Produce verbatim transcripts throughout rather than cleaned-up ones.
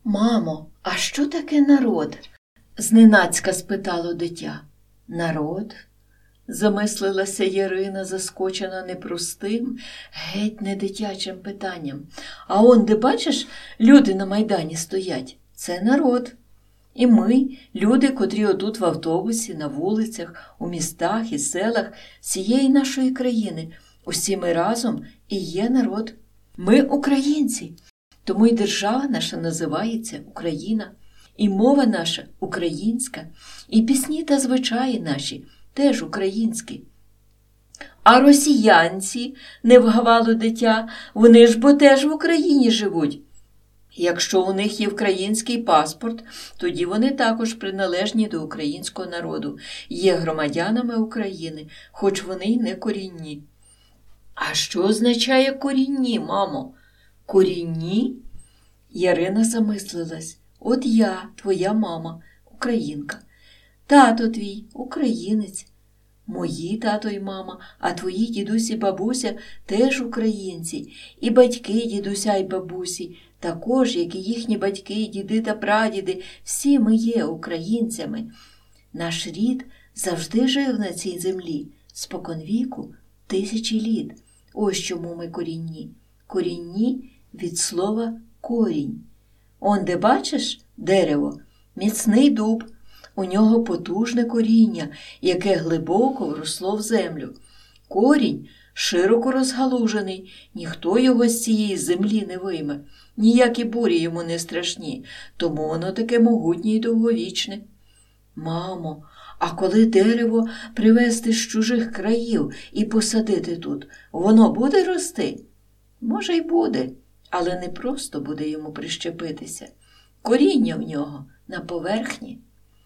Мамо, а що таке народ? Зненацька спитало дитя. Народ? Замислилася Ярина, заскочена непростим, геть не дитячим питанням. А он, де бачиш, люди на Майдані стоять. Це народ. І ми, люди, котрі отут в автобусі, на вулицях, у містах і селах всієї нашої країни, усі ми разом і є народ. Ми українці, тому й держава наша називається Україна, і мова наша українська, і пісні та звичаї наші теж українські. А росіянці, не вгавало дитя, вони ж бо теж в Україні живуть. Якщо у них є український паспорт, тоді вони також приналежні до українського народу, є громадянами України, хоч вони й не корінні. А що означає корінні, мамо? Корінні? Ярина замислилась. От я, твоя мама, українка. Тато твій, українець. Мої тато й мама, а твої дідусь і бабуся теж українці. І батьки дідуся й бабусі, також, як і їхні батьки, діди та прадіди, всі ми є українцями. Наш рід завжди жив на цій землі, споконвіку, тисячі літ. Ось чому ми корінні. Корінні від слова корінь. Он де бачиш дерево? Міцний дуб. У нього потужне коріння, яке глибоко вросло в землю. Корінь широко розгалужений, ніхто його з цієї землі не вийме. Ніякі бурі йому не страшні, тому воно таке могутнє й довговічне. Мамо, а коли дерево привезти з чужих країв і посадити тут, воно буде рости? Може й буде, але не просто буде йому прищепитися. Коріння в нього на поверхні.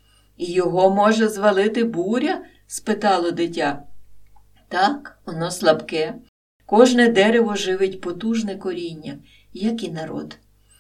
«І його може звалити буря?» – спитало дитя. Так, воно слабке. Кожне дерево живить потужне коріння, як і народ.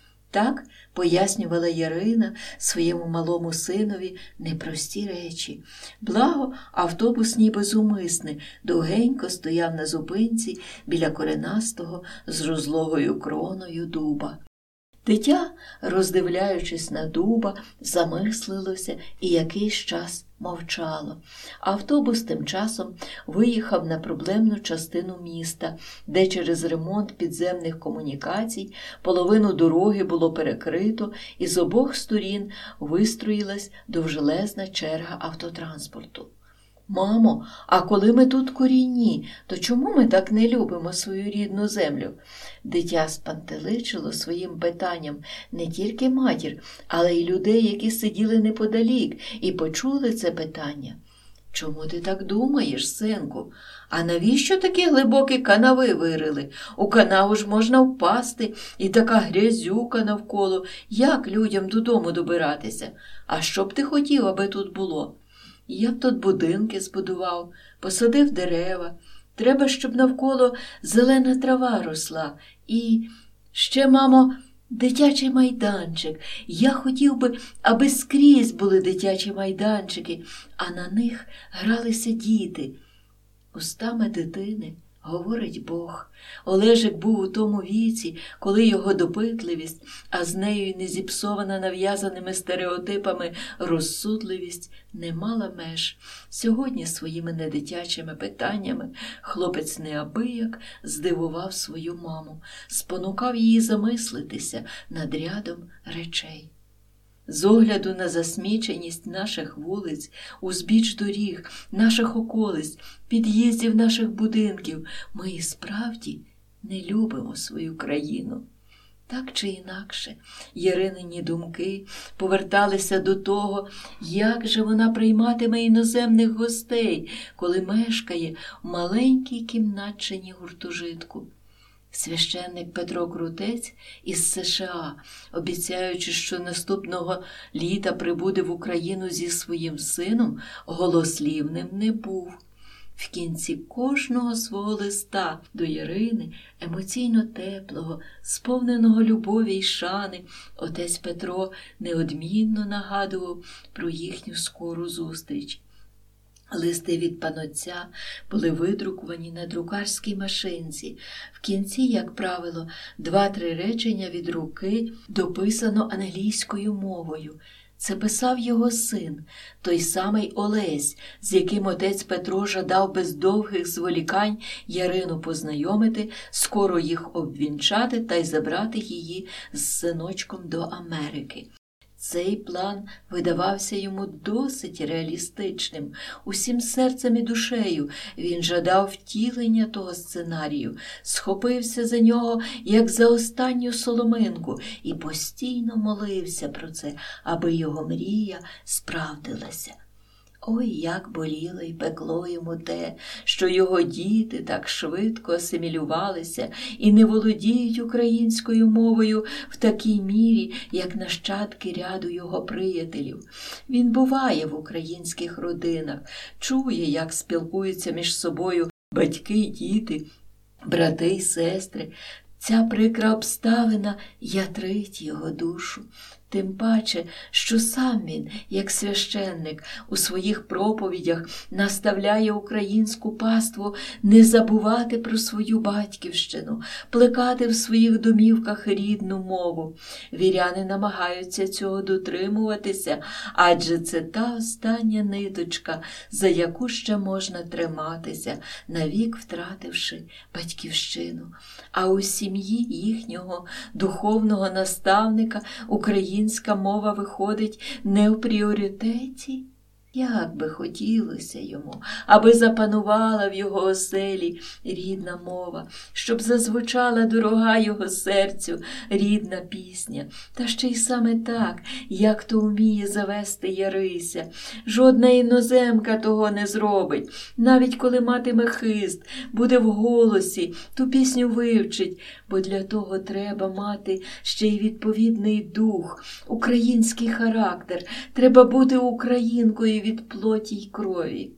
Так пояснювала Ярина своєму малому синові непрості речі. Благо, автобус ніби зумисне, довгенько стояв на зупинці біля коренастого з розлогою кроною дуба. Дитя, роздивляючись на дуба, замислилося і якийсь час мовчало. Автобус тим часом виїхав на проблемну частину міста, де через ремонт підземних комунікацій половину дороги було перекрито і з обох сторін вистроїлась довжелезна черга автотранспорту. «Мамо, а коли ми тут корінні, то чому ми так не любимо свою рідну землю?» Дитя спантеличило своїм питанням не тільки матір, але й людей, які сиділи неподалік і почули це питання. «Чому ти так думаєш, синку? А навіщо такі глибокі канави вирили? У канаву ж можна впасти, і така грязюка навколо. Як людям додому добиратися? А що б ти хотів, аби тут було?» «Я б тут будинки збудував, посадив дерева. Треба, щоб навколо зелена трава росла. І ще, мамо, дитячий майданчик. Я хотів би, аби скрізь були дитячі майданчики, а на них гралися діти». Устами дитини говорить Бог. Олежик був у тому віці, коли його допитливість, а з нею й не зіпсована нав'язаними стереотипами розсудливість, не мала меж. Сьогодні своїми недитячими питаннями хлопець неабияк здивував свою маму, спонукав її замислитися над рядом речей. З огляду на засміченість наших вулиць, узбіч доріг, наших околиць, під'їздів наших будинків, ми і справді не любимо свою країну. Так чи інакше, Яринині думки поверталися до того, як же вона прийматиме іноземних гостей, коли мешкає в маленькій кімнатчині гуртожитку. Священник Петро Крутець із США, обіцяючи, що наступного літа прибуде в Україну зі своїм сином, голослівним не був. В кінці кожного свого листа до Ярини, емоційно теплого, сповненого любові й шани, отець Петро неодмінно нагадував про їхню скору зустріч. Листи від панотця були видрукувані на друкарській машинці. В кінці, як правило, два-три речення від руки дописано англійською мовою. Це писав його син, той самий Олесь, з яким отець Петро жадав без довгих зволікань Ярину познайомити, скоро їх обвінчати та й забрати її з синочком до Америки. Цей план видавався йому досить реалістичним. Усім серцем і душею він жадав втілення того сценарію, схопився за нього, як за останню соломинку, і постійно молився про це, аби його мрія справдилася. Ой, як боліло й пекло йому те, що його діти так швидко асимілювалися і не володіють українською мовою в такій мірі, як нащадки ряду його приятелів. Він буває в українських родинах, чує, як спілкуються між собою батьки й діти, брати й сестри. Ця прикра обставина ятрить його душу. Тим паче, що сам він, як священник, у своїх проповідях наставляє українську паству не забувати про свою батьківщину, плекати в своїх домівках рідну мову. Віряни намагаються цього дотримуватися, адже це та остання ниточка, за яку ще можна триматися, навік втративши батьківщину. А у сім'ї їхнього духовного наставника українська Українська мова виходить не в пріоритеті? Як би хотілося йому, аби запанувала в його оселі рідна мова, щоб зазвучала дорога його серцю рідна пісня. Та ще й саме так, як то вміє завести Ярися. Жодна іноземка того не зробить. Навіть коли матиме хист, буде в голосі, ту пісню вивчить, бо для того треба мати ще й відповідний дух, український характер. Треба бути українкою від плоті й крові.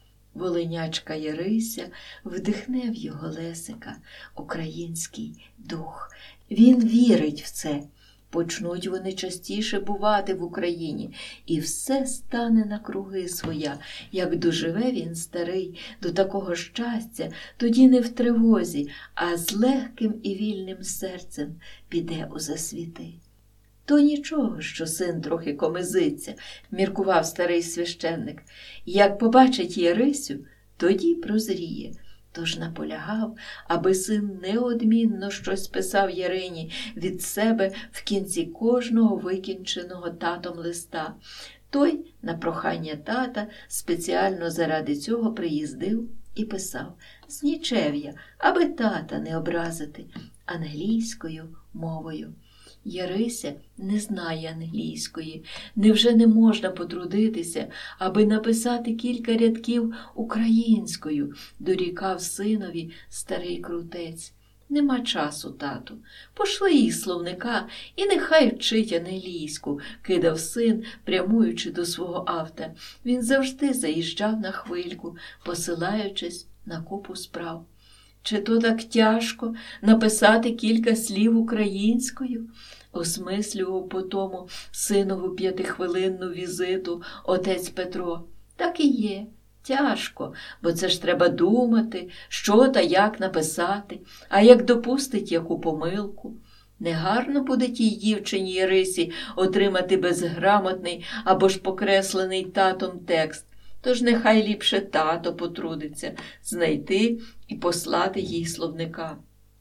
Волинячка Ярися вдихне в його Лесика український дух. Він вірить в це. Почнуть вони частіше бувати в Україні, і все стане на круги своя. Як доживе він старий до такого щастя, тоді не в тривозі, а з легким і вільним серцем піде у засвіти. То нічого, що син трохи комизиться, міркував старий священник. Як побачить Ярисю, тоді прозріє. Тож наполягав, аби син неодмінно щось писав Ярині від себе в кінці кожного викінченого татом листа. Той, на прохання тата, спеціально заради цього приїздив і писав з нічев'я, аби тата не образити, англійською мовою. Ярися не знає англійської. Невже не можна потрудитися, аби написати кілька рядків українською, дорікав синові старий крутець. Нема часу, тату. Пошли їй словника і нехай вчить англійську, кидав син, прямуючи до свого авто. Він завжди заїжджав на хвильку, посилаючись на купу справ. Чи то так тяжко написати кілька слів українською? Осмислював по тому синову п'ятихвилинну візиту отець Петро. Так і є. Тяжко, бо це ж треба думати, що та як написати, а як допустить яку помилку. Негарно буде тій дівчині Ярисі отримати безграмотний або ж покреслений татом текст. Тож нехай ліпше тато потрудиться знайти і послати їй словника.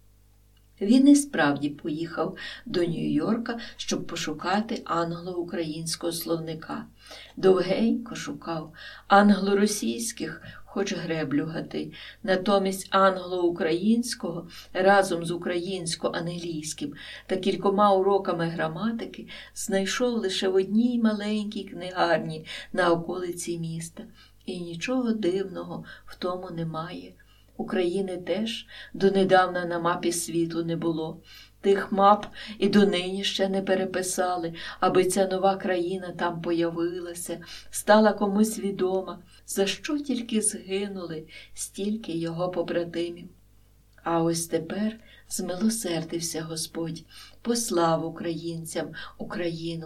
Він і справді поїхав до Нью-Йорка, щоб пошукати англо-українського словника. Довгенько шукав англо-російських, хоч греблю гати. Натомість англо-українського разом з українсько-англійським та кількома уроками граматики знайшов лише в одній маленькій книгарні на околиці міста. І нічого дивного в тому немає. України теж донедавна на мапі світу не було. Тих мап і донині ще не переписали, аби ця нова країна там появилася, стала комусь відома, за що тільки згинули стільки його побратимів. А ось тепер змилосердився Господь, послав українцям Україну,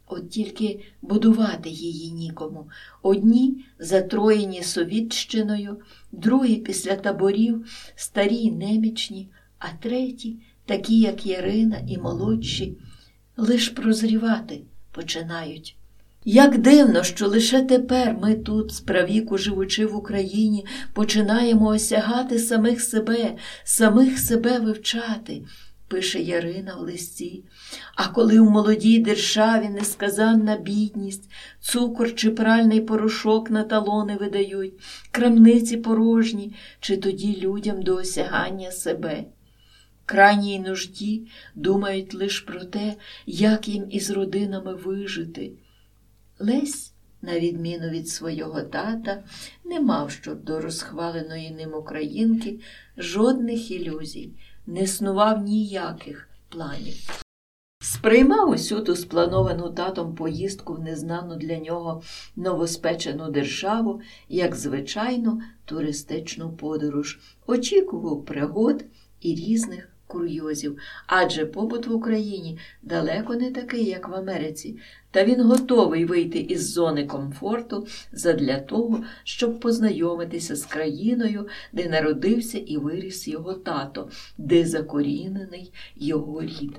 От тільки будувати її нікому. Одні затроєні совітщиною, другі після таборів, старі й немічні, а треті, такі як Ярина і молодші, лиш прозрівати починають. Як дивно, що лише тепер ми тут, справіку живучи в Україні, починаємо осягати самих себе, самих себе вивчати, пише Ярина в листі. А коли у молодій державі несказанна бідність, цукор чи пральний порошок на талони видають, крамниці порожні, чи тоді людям до осягання себе? Крайній нужді думають лиш про те, як їм із родинами вижити. Лесь, на відміну від свого тата, не мав щодо розхваленої ним українки жодних ілюзій, не снував ніяких планів. Сприймав усю ту сплановану татом поїздку в незнану для нього новоспечену державу як звичайну туристичну подорож, очікував пригод і різних курйозів, адже побут в Україні далеко не такий, як в Америці, та він готовий вийти із зони комфорту задля того, щоб познайомитися з країною, де народився і виріс його тато, де закорінений його рід.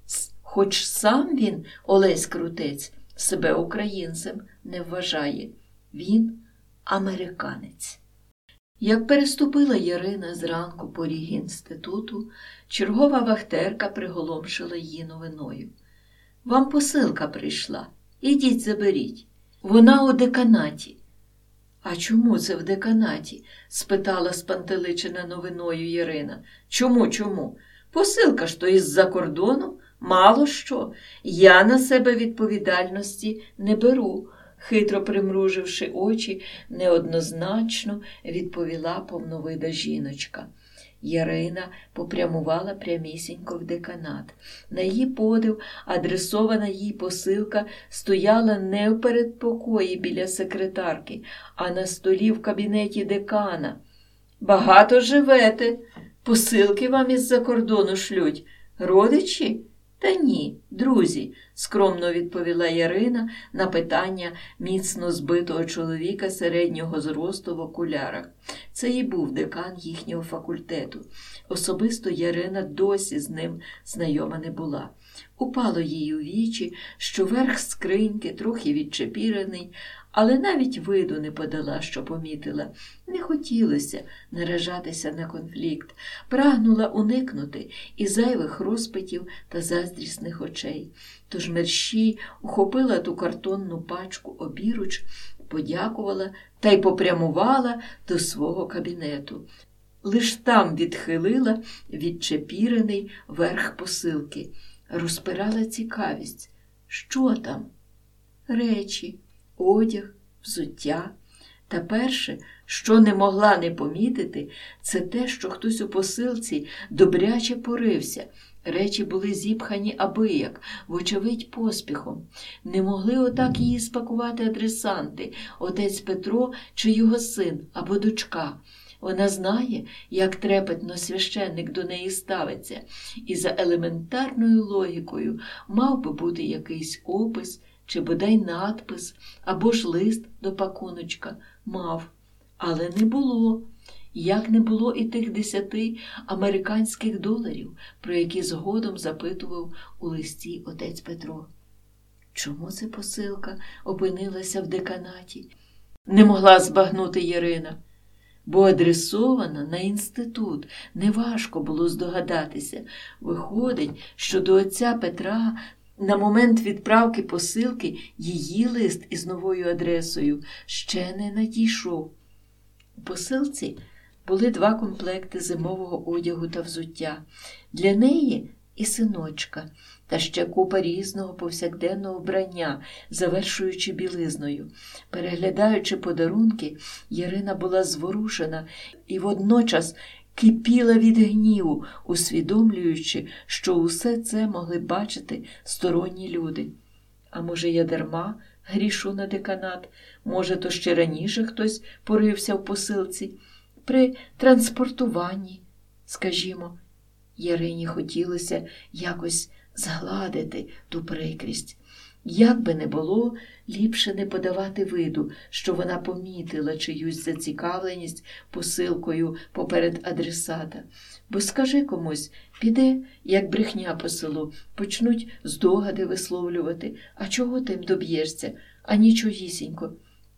Хоч сам він, Олесь Крутець, себе українцем не вважає. Він американець. Як переступила Ярина зранку поріг інституту, чергова вахтерка приголомшила її новиною. «Вам посилка прийшла. Ідіть заберіть. Вона у деканаті». «А чому це в деканаті?» – спитала спантеличена новиною Ярина. «Чому, чому? Посилка ж то із-за кордону? Мало що. Я на себе відповідальності не беру». Хитро примруживши очі, неоднозначно відповіла повновида жіночка. Ярина попрямувала прямісінько в деканат. На її подив адресована їй посилка стояла не в передпокої біля секретарки, а на столі в кабінеті декана. «Багато живете? Посилки вам із-за кордону шлють? Родичі?» «Та ні, друзі», – скромно відповіла Ярина на питання міцно збитого чоловіка середнього зросту в окулярах. Це і був декан їхнього факультету. Особисто Ярина досі з ним знайома не була. Упало їй у вічі, що верх скриньки трохи відчепірений, але навіть виду не подала, що помітила. Не хотілося наражатися на конфлікт, прагнула уникнути і зайвих розпитів та заздрісних очей. Тож мерщій ухопила ту картонну пачку обіруч, подякувала та й попрямувала до свого кабінету. Лиш там відхилила відчепірений верх посилки. Розпирала цікавість. Що там? Речі, одяг, взуття. Та перше, що не могла не помітити, це те, що хтось у посилці добряче порився. Речі були зіпхані абияк, вочевидь поспіхом. Не могли отак її спакувати адресанти, отець Петро чи його син або дочка. Вона знає, як трепетно священник до неї ставиться, і за елементарною логікою мав би бути якийсь опис, чи бодай надпис, або ж лист до пакуночка. Мав. Але не було. Як не було і тих десяти американських доларів, про які згодом запитував у листі отець Петро. Чому ця посилка опинилася в деканаті? Не могла збагнути Ярина. Бо адресована на інститут, неважко було здогадатися. Виходить, що до отця Петра на момент відправки посилки її лист із новою адресою ще не надійшов. У посилці були два комплекти зимового одягу та взуття. Для неї і синочка, та ще купа різного повсякденного вбрання, завершуючи білизною. Переглядаючи подарунки, Ярина була зворушена і водночас кипіла від гніву, усвідомлюючи, що усе це могли бачити сторонні люди. А може, я дарма грішу на деканат? Може, то ще раніше хтось порився в посилці? При транспортуванні, скажімо. Ярині хотілося якось згладити ту прикрість. Як би не було, ліпше не подавати виду, що вона помітила чиюсь зацікавленість посилкою поперед адресата. Бо скажи комусь, піде, як брехня по селу, почнуть здогади висловлювати, а чого ти їм доб'єшся, а нічогісінько.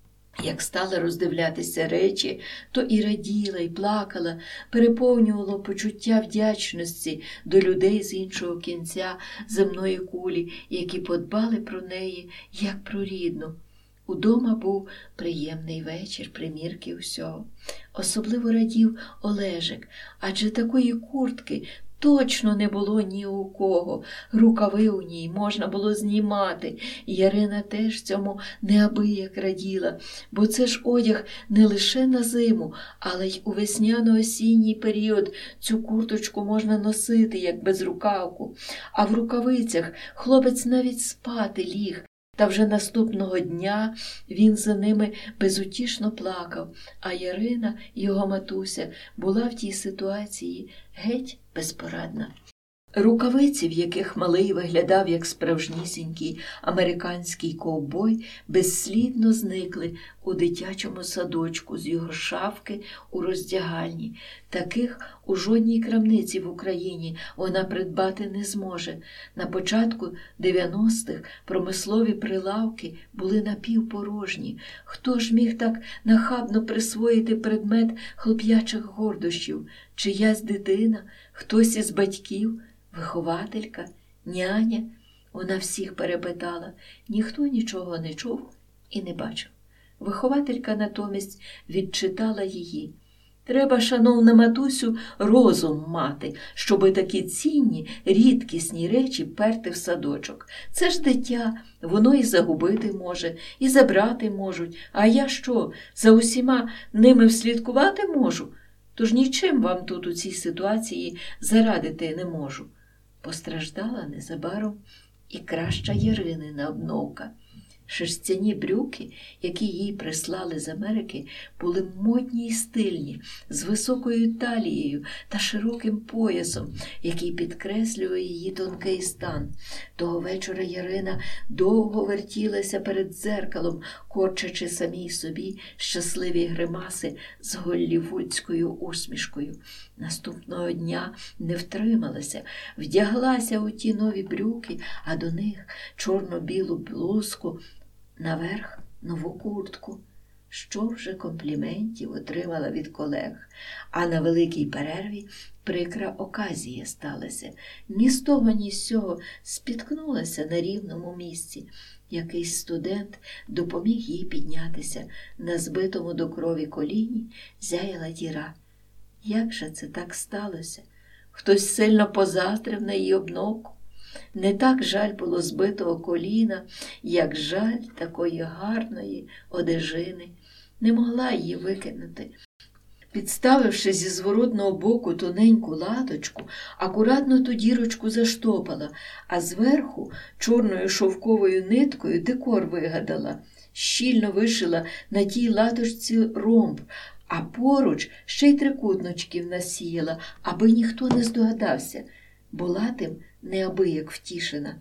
Як стала роздивлятися речі, то і раділа, і плакала, переповнювало почуття вдячності до людей з іншого кінця земної кулі, які подбали про неї, як про рідну. Удома був приємний вечір, примірки усього. Особливо радів Олежик, адже такої куртки точно не було ні у кого. Рукави у ній можна було знімати. Ярина теж цьому неабияк раділа, бо це ж одяг не лише на зиму, але й у весняно-осінній період цю курточку можна носити, як безрукавку. А в рукавицях хлопець навіть спати ліг. Та вже наступного дня він за ними безутішно плакав, а Ярина, його матуся, була в тій ситуації геть безпорадна. Рукавиці, в яких малий виглядав як справжнісінький американський ковбой, безслідно зникли у дитячому садочку з його шафки у роздягальні. Таких у жодній крамниці в Україні вона придбати не зможе. На початку дев'яностих промислові прилавки були напівпорожні. Хто ж міг так нахабно присвоїти предмет хлоп'ячих гордощів? Чиясь дитина, хтось із батьків, вихователька, няня? Вона всіх перепитала. Ніхто нічого не чув і не бачив. Вихователька натомість відчитала її. Треба, шановна матусю, розум мати, щоби такі цінні, рідкісні речі перти в садочок. Це ж дитя, воно і загубити може, і забрати можуть. А я що, за усіма ними вслідкувати можу? Тож нічим вам тут у цій ситуації зарадити не можу. Постраждала незабаром і краща Яринина обновка. Шерстяні брюки, які їй прислали з Америки, були модні й стильні, з високою талією та широким поясом, який підкреслює її тонкий стан. Того вечора Ярина довго вертілася перед дзеркалом, корчачи самій собі щасливі гримаси з голлівудською усмішкою. Наступного дня не втрималася, вдяглася у ті нові брюки, а до них чорно-білу блузку, наверх нову куртку. Що вже компліментів отримала від колег, а на великій перерві прикра оказія сталася. Ні з того, ні з сього спіткнулася на рівному місці. Якийсь студент допоміг їй піднятися. На збитому до крові коліні зяяла діра. Як же це так сталося? Хтось сильно позаздрив на її обновку? Не так жаль було збитого коліна, як жаль такої гарної одежини. Не могла її викинути. Підставивши зі зворотного боку тоненьку латочку, акуратно ту дірочку заштопала, а зверху чорною шовковою ниткою декор вигадала. Щільно вишила на тій латочці ромб, а поруч ще й трикутничків насіяла, аби ніхто не здогадався. Була тим неабияк втішена.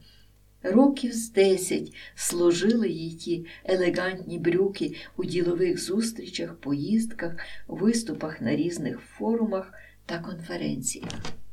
Років з десять служили їй ті елегантні брюки у ділових зустрічах, поїздках, виступах на різних форумах та конференціях.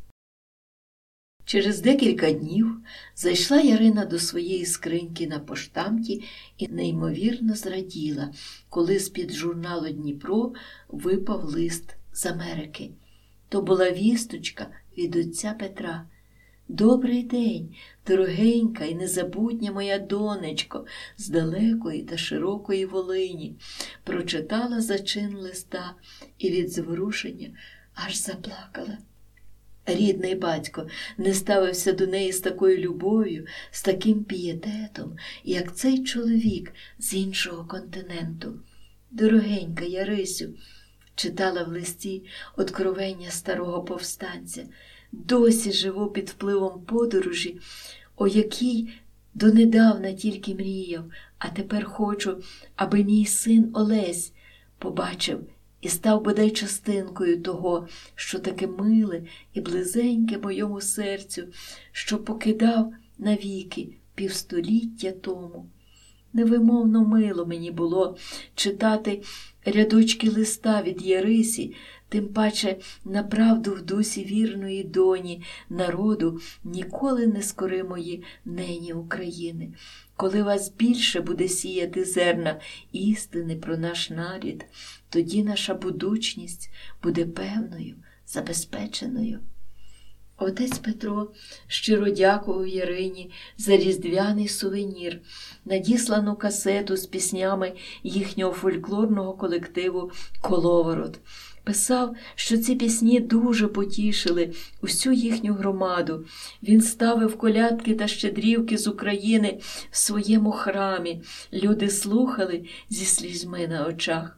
Через декілька днів зайшла Ярина до своєї скриньки на поштамті і неймовірно зраділа, коли з-під журналу «Дніпро» випав лист з Америки. То була вісточка від отця Петра. «Добрий день, дорогенька і незабутня моя донечко з далекої та широкої Волині». Прочитала зачин листа і від зворушення аж заплакала. Рідний батько не ставився до неї з такою любов'ю, з таким пієтетом, як цей чоловік з іншого континенту. «Дорогенька Ярисю», читала в листі откровення старого повстанця, «досі живу під впливом подорожі, о якій донедавна тільки мріяв, а тепер хочу, аби мій син Олесь побачив і став бодай частинкою того, що таке миле і близеньке моєму серцю, що покидав навіки півстоліття тому. Невимовно мило мені було читати рядочки листа від Ярисі, тим паче направду в дусі вірної доні народу ніколи не скоримої нені України. Коли вас більше буде сіяти зерна істини про наш нарід, тоді наша будучність буде певною, забезпеченою. Отець Петро щиро дякував Ярині за різдвяний сувенір, надіслану касету з піснями їхнього фольклорного колективу «Коловорот». Писав, що ці пісні дуже потішили усю їхню громаду. Він ставив колядки та щедрівки з України в своєму храмі. Люди слухали зі слізьми на очах.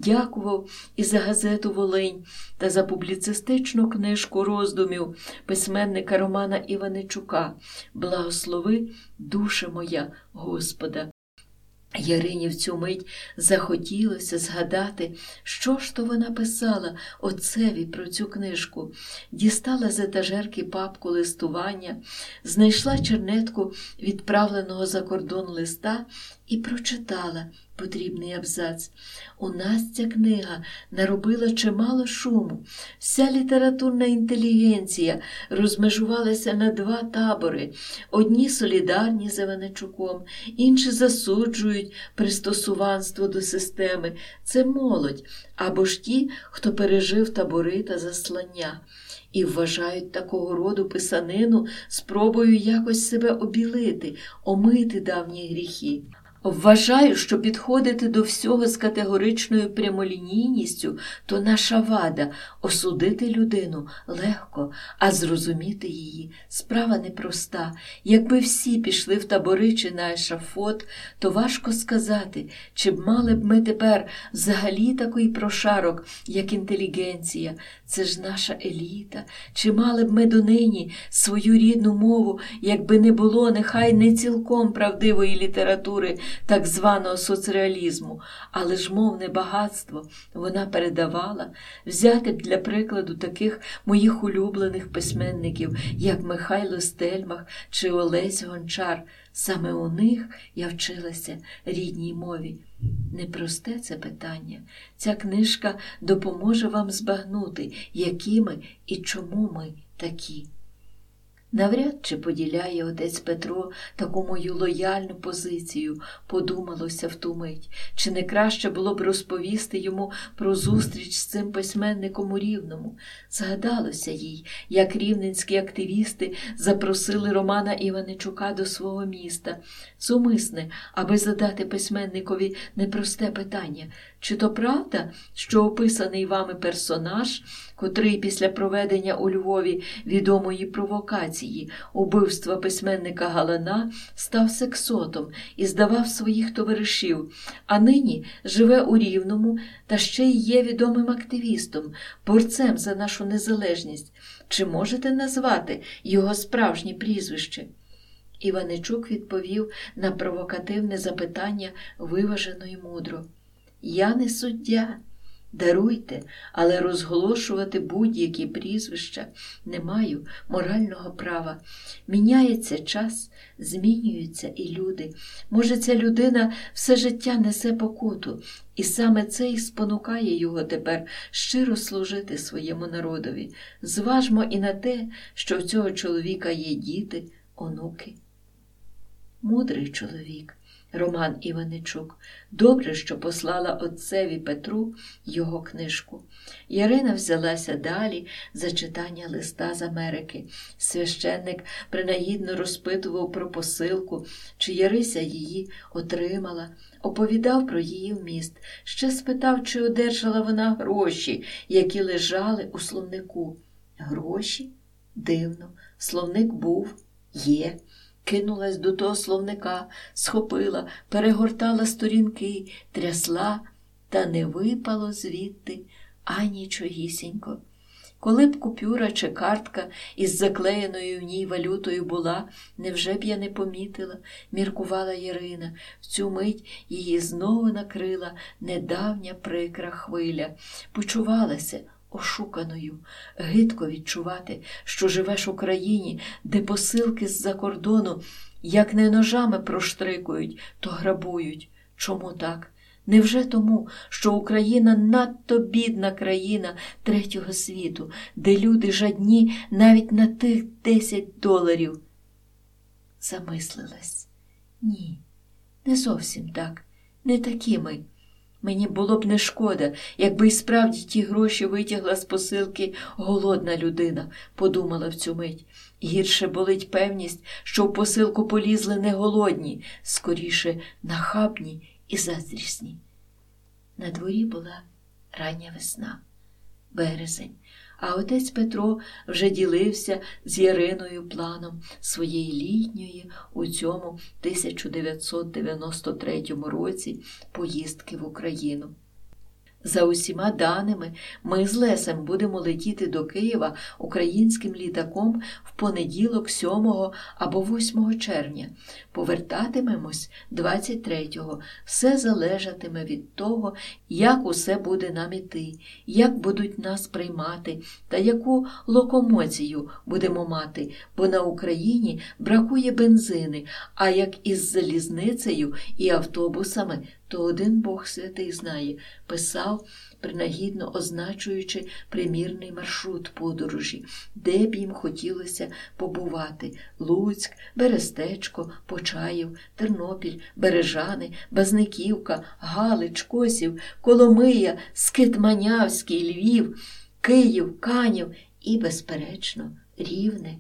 Дякував і за газету «Волинь» та за публіцистичну книжку роздумів письменника Романа Іваничука «Благослови, душа моя, Господа». Ярині в цю мить захотілося згадати, що ж то вона писала отцеві про цю книжку. Дістала з етажерки папку листування, знайшла чернетку відправленого за кордон листа і прочитала потрібний абзац. У нас ця книга наробила чимало шуму. Вся літературна інтелігенція розмежувалася на два табори. Одні солідарні з Іваничуком, інші засуджують пристосуванство до системи. Це молодь, або ж ті, хто пережив табори та заслання. І вважають такого роду писанину спробою якось себе обілити, омити давні гріхи. Вважаю, що підходити до всього з категоричною прямолінійністю – то наша вада. Осудити людину легко, а зрозуміти її – справа непроста. Якби всі пішли в табори чи на ешафот, то важко сказати, чи б мали б ми тепер взагалі такий прошарок, як інтелігенція. Це ж наша еліта. Чи мали б ми донині свою рідну мову, якби не було нехай не цілком правдивої літератури, так званого соцреалізму, але ж мовне багатство вона передавала. Взяти б для прикладу таких моїх улюблених письменників, як Михайло Стельмах чи Олесь Гончар. Саме у них я вчилася рідній мові. Непросте це питання. Ця книжка допоможе вам збагнути, які ми і чому ми такі. Навряд чи поділяє отець Петро таку мою лояльну позицію, подумалося в ту мить. Чи не краще було б розповісти йому про зустріч з цим письменником у Рівному? Згадалося їй, як рівненські активісти запросили Романа Іваничука до свого міста. Зумисне, аби задати письменникові непросте питання. Чи то правда, що описаний вами персонаж, котрий після проведення у Львові відомої провокації, убивства письменника Галана, став сексотом і здавав своїх товаришів, а нині живе у Рівному та ще й є відомим активістом, борцем за нашу незалежність? Чи можете назвати його справжнє прізвище? Іваничук відповів на провокативне запитання виважено й мудро. Я не суддя. Даруйте, але розголошувати будь-які прізвища не маю морального права. Міняється час, змінюються і люди. Може, ця людина все життя несе покуту, і саме це і спонукає його тепер щиро служити своєму народові. Зважмо і на те, що в цього чоловіка є діти, онуки. Мудрий чоловік. Роман Іваничук. Добре, що послала отцеві Петру його книжку. Ярина взялася далі за читання листа з Америки. Священник принагідно розпитував про посилку, чи Ярися її отримала, оповідав про її вміст, ще спитав, чи одержала вона гроші, які лежали у словнику. Гроші? Дивно. Словник був, є. Кинулась до того словника, схопила, перегортала сторінки, трясла, та не випало звідти анічогісінько. Коли б купюра чи картка із заклеєною в ній валютою була, невже б я не помітила, міркувала Ярина. В цю мить її знову накрила недавня прикра хвиля. Почувалася ошуканою. Гидко відчувати, що живеш у країні, де посилки з-за кордону Як не ножами проштрикують, то грабують. Чому так? Невже тому, що Україна надто бідна країна третього світу, де люди жадні навіть на тих десять доларів? Замислилась. Ні, не зовсім так, не такі ми. Мені було б не шкода, якби й справді ті гроші витягла з посилки голодна людина, подумала в цю мить. Гірше болить певність, що в посилку полізли не голодні, скоріше нахабні і заздрісні. На дворі була рання весна, березень, а отець Петро вже ділився з Яриною планом своєї літньої у цьому тисяча дев'ятсот дев'яносто третьому році поїздки в Україну. За усіма даними, ми з Лесем будемо летіти до Києва українським літаком в понеділок сьомого або восьмого червня. Повертатимемось двадцять третього. Все залежатиме від того, як усе буде нам іти, як будуть нас приймати та яку локомоцію будемо мати, бо на Україні бракує бензини, а як із залізницею і автобусами, то один Бог святий знає, писав, принагідно означуючи примірний маршрут подорожі, де б їм хотілося побувати: Луцьк, Берестечко, Почаїв, Тернопіль, Бережани, Базниківка, Галич, Косів, Коломия, Скитманявський, Львів, Київ, Канів і, безперечно, Рівне.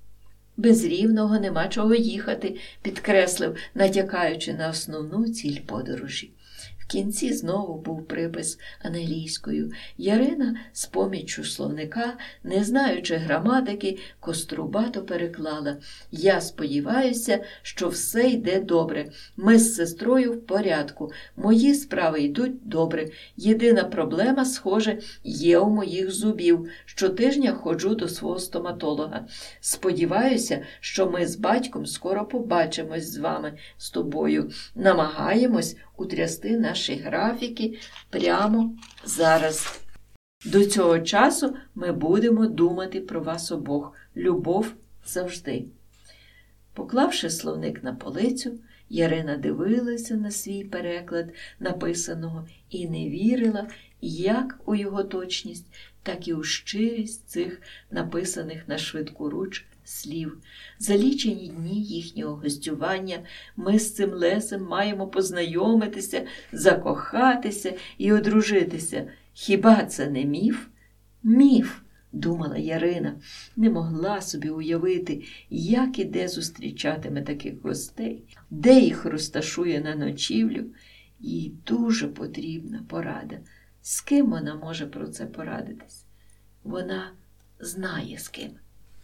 Без Рівного нема чого їхати, підкреслив, натякаючи на основну ціль подорожі. В кінці знову був припис англійською. Ярина з поміччю словника, не знаючи граматики, кострубато переклала: «Я сподіваюся, що все йде добре. Ми з сестрою в порядку. Мої справи йдуть добре. Єдина проблема, схоже, є у моїх зубів. Щотижня ходжу до свого стоматолога. Сподіваюся, що ми з батьком скоро побачимось з вами, з тобою. Намагаємось утрясти наші графіки прямо зараз. До цього часу ми будемо думати про вас обох. Любов завжди». Поклавши словник на полицю, Ярина дивилася на свій переклад написаного і не вірила як у його точність, так і у щирість цих написаних на швидкоруч слів. За лічені дні їхнього гостювання ми з цим Лесем маємо познайомитися, закохатися і одружитися. Хіба це не міф? Міф, думала Ярина. Не могла собі уявити, як і де зустрічатиме таких гостей, де їх розташує на ночівлю. Їй дуже потрібна порада. З ким вона може про це порадитись? Вона знає з ким.